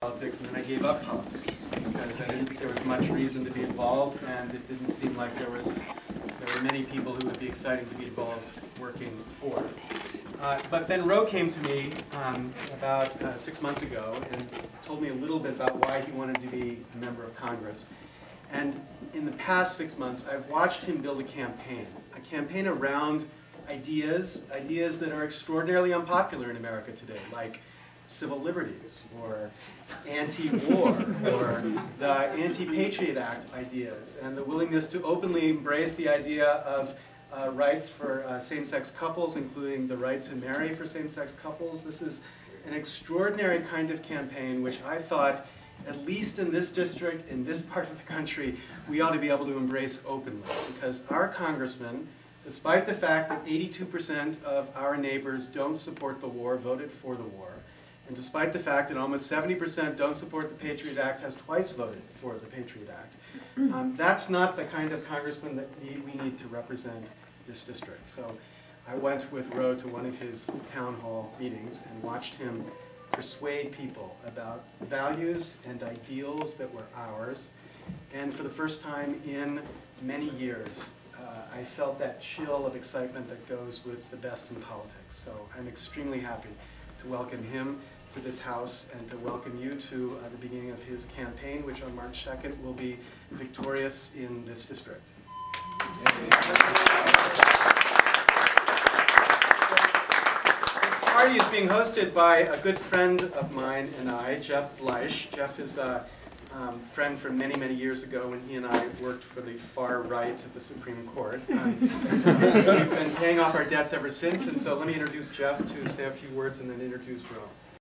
politics, and then I gave up politics because I didn't think there was much reason to be involved, and it didn't seem like there were many people who would be exciting to be involved working for. But then Ro came to me about 6 months ago and told me a little bit about why he wanted to be a member of Congress. And in the past 6 months, I've watched him build a campaign around ideas that are extraordinarily unpopular in America today, like civil liberties, or anti-war, or the Anti-Patriot Act ideas, and the willingness to openly embrace the idea of rights for same-sex couples, including the right to marry for same-sex couples. This is an extraordinary kind of campaign which I thought, at least in this district, in this part of the country, we ought to be able to embrace openly, because our congressman, despite the fact that 82% of our neighbors don't support the war, voted for the war, and despite the fact that almost 70% don't support the Patriot Act, has twice voted for the Patriot Act, that's not the kind of congressman that we need to represent this district. So I went with Ro to one of his town hall meetings and watched him persuade people about values and ideals that were ours. And for the first time in many years, I felt that chill of excitement that goes with the best in politics. So I'm extremely happy to welcome him to this House and to welcome you to the beginning of his campaign, which on March 2nd will be victorious in this district. This party is being hosted by a good friend of mine and I, Jeff Bleich. Jeff is a friend from many, many years ago when he and I worked for the far right at the Supreme Court. We've been paying off our debts ever since, and so let me introduce Jeff to say a few words and then introduce Ro.